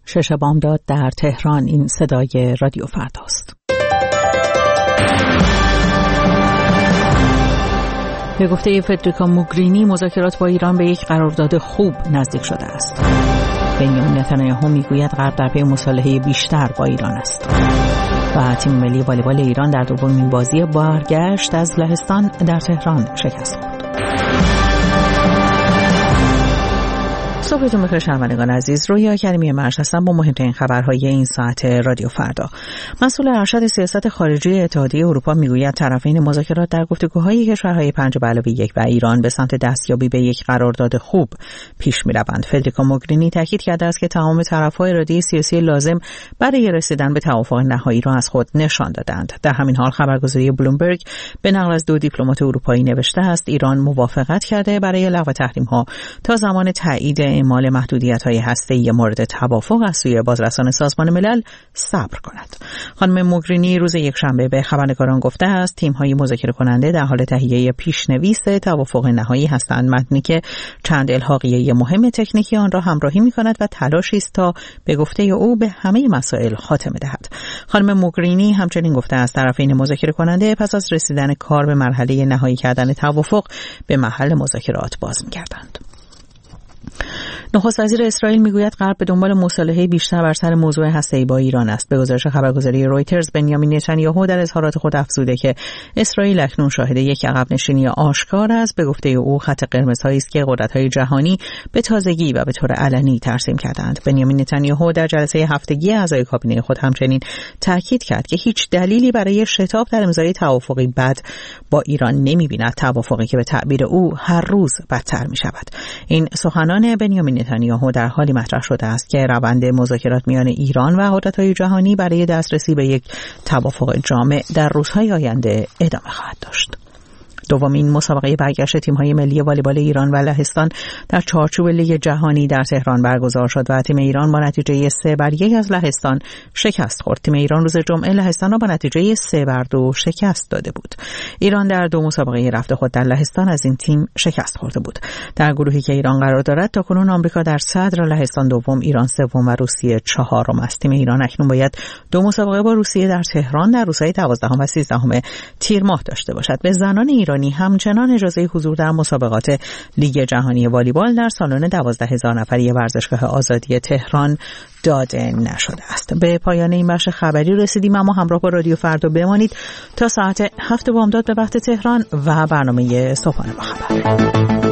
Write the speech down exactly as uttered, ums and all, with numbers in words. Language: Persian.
شش بامداد در تهران. این صدای رادیو فرداست. به گفته فدریکا موگرینی مذاکرات با ایران به یک قرارداد خوب نزدیک شده است. بنیامین نتانیاهو میگوید غرب در پی مصالحه بیشتر با ایران است. و تیم ملی والیبال ایران در دومین بازی برگشت از لهستان در تهران شکست خورد. صبحتون بخیر شنوندگان عزیز. رویا کریمی مرج هستم با مهمترین خبرهای این ساعت رادیو فردا. مسئول ارشد سیاست خارجی اتحادیه اروپا میگوید طرفین مذاکرات در گفتگوهای کشورهای پنج به علاوه یک و ایران به سمت دستیابی به یک قرارداد خوب پیش می‌روند. فدریکا موگرینی تاکید کرده است که تمام طرف‌ها اراده سیاسی لازم برای رسیدن به توافق نهایی را از خود نشان دادند. در همین حال خبرگزاری بلومبرگ به نقل از دو دیپلمات اروپایی نوشته است ایران موافقت کرده برای لغو تحریم‌ها تا زمان تایید اعمال محدودیت‌های هسته‌ای مورد توافق از سوی بازرسان سازمان ملل صبر کند. خانم موگرینی روز یکشنبه به خبرنگاران گفته است تیم‌های مذاکره کننده در حال تهیه پیشنویس توافق نهایی هستند، متنی که چند الحاقیه مهم تکنیکی آن را همراهی می‌کند و تلاشی است تا به گفته او به همه مسائل خاتمه دهد. خانم موگرینی همچنین گفته است طرفین مذاکره کننده پس از رسیدن کار به مرحله نهایی کردن توافق به محل مذاکرات باز می‌گردند. نخست وزیر اسرائیل میگوید غرب به دنبال مصالحه بیشتر بر سر موضوع هسته‌ای با ایران است. به گزارش خبرگزاری رویترز بنیامین نتانیاهو در اظهارات خود افزوده که اسرائیل اکنون شاهد یک عقب نشینی آشکار است. به گفته او خط قرمزهایی است که قدرت‌های جهانی به تازگی و به طور علنی ترسیم کردند. بنیامین نتانیاهو در جلسه هفتگی اعضای کابینه خود همچنین تاکید کرد که هیچ دلیلی برای شتاب در امضای توافقی بد با ایران نمی‌بیند، توافقی که به تعبیر او هر روز بدتر می‌شود. این سخنان بنیامین نتانیاهو در حالی مطرح شده است که روند مذاکرات میان ایران و قدرت‌های جهانی برای دسترسی به یک توافق جامع در روزهای آینده ادامه خواهد داشت. دومین مسابقه برگشت تیم‌های ملی والیبال ایران و لهستان در چارچوب لیگ جهانی در تهران برگزار شد و تیم ایران با نتیجه سه بر یک از لهستان شکست خورد. تیم ایران روز جمعه لهستان را با نتیجه سه بر دو شکست داده بود. ایران در دو مسابقه رفت خود در لهستان از این تیم شکست خورده بود. در گروهی که ایران قرار دارد تاکنون آمریکا در صدر، لهستان دوم، ایران سوم و روسیه چهارم است. تیم ایران اکنون باید دو مسابقه با روسیه در تهران در روزهای دوازدهم و سیزدهم تیر ماه داشته باشد. به زنان ایرانی همچنان اجازه حضور در مسابقات لیگ جهانی والیبال در سالن دوازده هزار نفری ورزشگاه آزادی تهران داده نشده است. به پایان این بخش خبری رسیدیم، اما همراه با رادیو فردا بمانید تا ساعت هفت بامداد به وقت تهران و برنامه صبحانه با خبر.